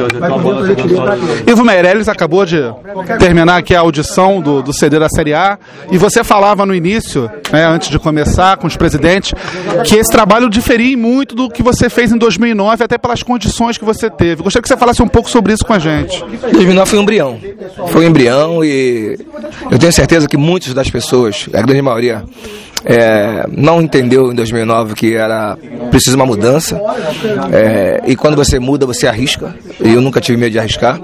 Ivo Meirelles acabou de terminar aqui a audição do CD da Série A, e você falava no início, né, antes de começar com os presidentes, que esse trabalho diferia muito do que você fez em 2009, até pelas condições que você teve. Gostaria que você falasse um pouco sobre isso com a gente. 2009 foi um embrião. Foi um embrião, e eu tenho certeza que muitas das pessoas, a grande maioria, não entendeu em 2009 que era preciso uma mudança, e quando você muda, você arrisca, e eu nunca tive medo de arriscar.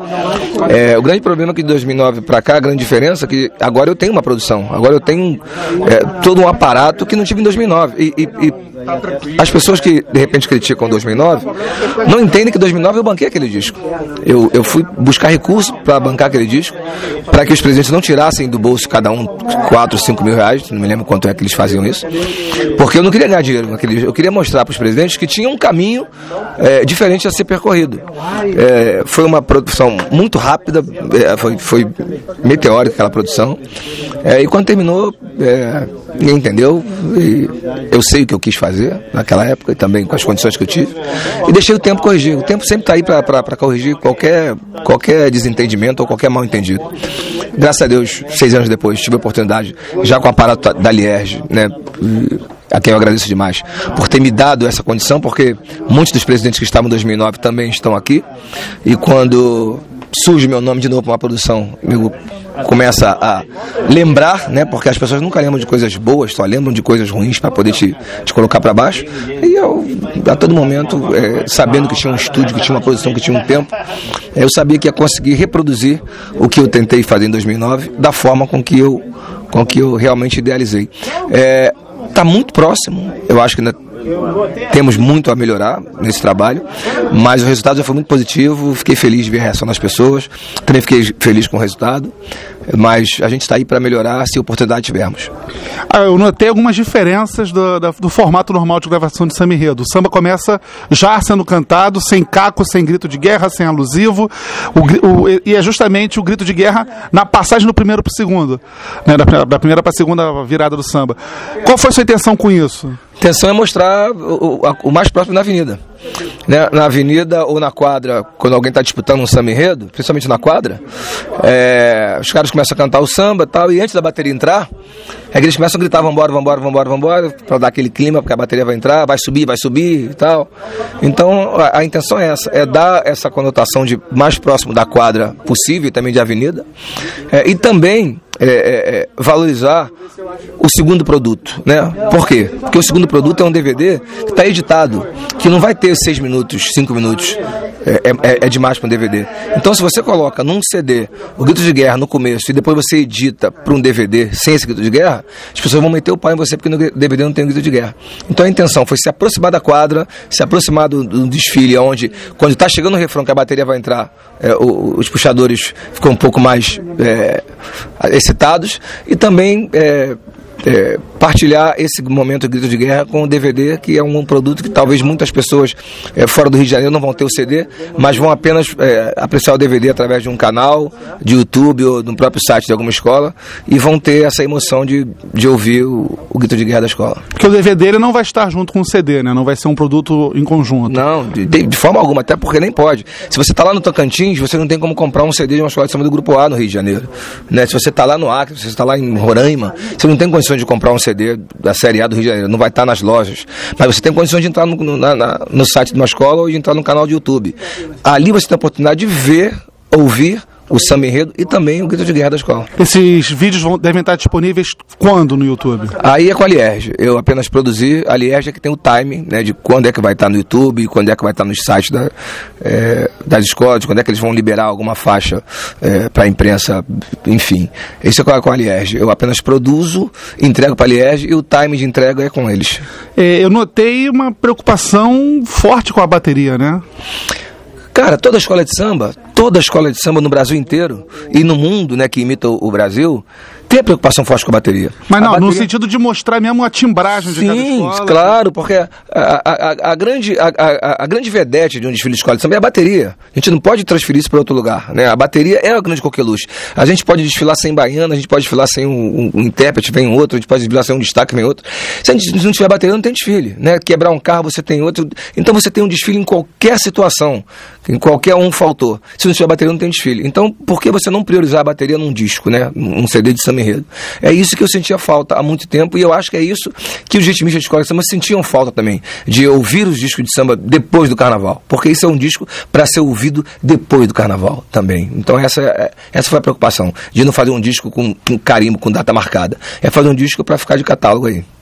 O grande problema é que de 2009 para cá, a grande diferença é que agora eu tenho uma produção, agora eu tenho todo um aparato que não tive em 2009, e as pessoas que de repente criticam 2009 não entendem que em 2009 eu banquei aquele disco. Eu fui buscar recursos para bancar aquele disco, para que os presidentes não tirassem do bolso cada um 4, 5 mil reais, não me lembro quanto é que eles faziam isso, porque eu não queria ganhar dinheiro naquele disco. Eu queria mostrar para os presidentes que tinha um caminho diferente a ser percorrido. Foi uma produção muito rápida, foi meteórica aquela produção, e quando terminou, ninguém entendeu, e eu sei o que eu quis fazer naquela época, e também com as condições que eu tive, e deixei o tempo corrigir. O tempo sempre está aí para corrigir qualquer desentendimento ou qualquer mal entendido. Graças a Deus, 6 anos depois, tive a oportunidade, já com o aparato da Lierge, né, a quem eu agradeço demais por ter me dado essa condição, porque muitos dos presidentes que estavam em 2009 também estão aqui, e quando surge meu nome de novo para uma produção, amigo, começa a lembrar, né, porque as pessoas nunca lembram de coisas boas, só lembram de coisas ruins para poder te colocar para baixo, e eu, a todo momento, sabendo que tinha um estúdio, que tinha uma produção, que tinha um tempo, eu sabia que ia conseguir reproduzir o que eu tentei fazer em 2009 da forma com que eu realmente idealizei. Está muito próximo, eu acho que ainda temos muito a melhorar nesse trabalho, mas o resultado já foi muito positivo. Fiquei feliz de ver a reação das pessoas, também fiquei feliz com o resultado, mas a gente está aí para melhorar se oportunidade tivermos. Eu notei algumas diferenças do formato normal de gravação de samba enredo. O samba começa já sendo cantado, sem caco, sem grito de guerra, sem alusivo, e é justamente o grito de guerra na passagem do primeiro para o segundo, né, da primeira para a segunda virada do samba. Qual foi a sua intenção com isso? A intenção é mostrar o mais próximo na avenida. Né? Na avenida ou na quadra, quando alguém está disputando um samba enredo, principalmente na quadra, os caras começam a cantar o samba e tal, e antes da bateria entrar, eles começam a gritar: vambora, vambora, vambora, vambora, para dar aquele clima, porque a bateria vai entrar, vai subir e tal. Então a intenção é essa, dar essa conotação de mais próximo da quadra possível, e também de avenida, e também valorizar o segundo produto, né? Por quê? Porque o segundo produto é um DVD que está editado, que não vai ter 6 minutos, 5 minutos, é demais para um DVD. Então, se você coloca num CD o grito de guerra no começo e depois você edita para um DVD sem esse grito de guerra, as pessoas vão meter o pau em você porque no DVD não tem grito de guerra. Então a intenção foi se aproximar da quadra, se aproximar do desfile, onde quando está chegando o refrão que a bateria vai entrar, os puxadores ficam um pouco mais excitados, e também partilhar esse momento de grito de guerra com o DVD, que é um produto que talvez muitas pessoas fora do Rio de Janeiro não vão ter o CD, mas vão apenas apreciar o DVD através de um canal de YouTube ou no próprio site de alguma escola, e vão ter essa emoção de ouvir o grito de guerra da escola. Porque o DVD ele não vai estar junto com o CD, né? Não vai ser um produto em conjunto. Não, de forma alguma, até porque nem pode. Se você está lá no Tocantins, você não tem como comprar um CD de uma escola de samba do Grupo A no Rio de Janeiro, né? Se você está lá no Acre, se você está lá em Roraima, você não tem condições de comprar um CD da Série A do Rio de Janeiro, não vai estar nas lojas, mas você tem condições de entrar no site de uma escola ou de entrar no canal de YouTube. Ali você tem a oportunidade de ver, ouvir o samba enredo e também o grito de guerra da escola. Esses vídeos devem estar disponíveis quando no YouTube? Aí é com a Lierge. Eu apenas produzi. A Lierge é que tem o timing, né, de quando é que vai estar no YouTube, quando é que vai estar nos sites das escolas, quando é que eles vão liberar alguma faixa para a imprensa, enfim. Isso é com a Lierge. Eu apenas produzo, entrego para a Lierge, e o timing de entrega é com eles. Eu notei uma preocupação forte com a bateria, né? Cara, toda escola de samba toda a escola de samba no Brasil inteiro e no mundo, né, que imita o Brasil, tem a preocupação forte com a bateria. Mas não, bateria... no sentido de mostrar mesmo a timbragem de cada escola. Sim, claro, porque a grande vedete de um desfile de escola de samba é a bateria. A gente não pode transferir isso para outro lugar, né? A bateria é a grande coqueluche. A gente pode desfilar sem baiana, a gente pode desfilar sem um intérprete, vem outro, a gente pode desfilar sem um destaque, vem outro. Se a gente não tiver bateria, não tem desfile, né? Quebrar um carro, você tem outro. Então você tem um desfile em qualquer situação, em qualquer um faltou. Se não tiver bateria, não tem desfile. Então, por que você não priorizar a bateria num disco, né? Um CD de samba enredo? É isso que eu sentia falta há muito tempo, e eu acho que é isso que os ritmistas de escola de samba sentiam falta também, de ouvir os discos de samba depois do carnaval, porque isso é um disco para ser ouvido depois do carnaval também. Então essa foi a preocupação, de não fazer um disco com carimbo, com data marcada. É fazer um disco para ficar de catálogo aí.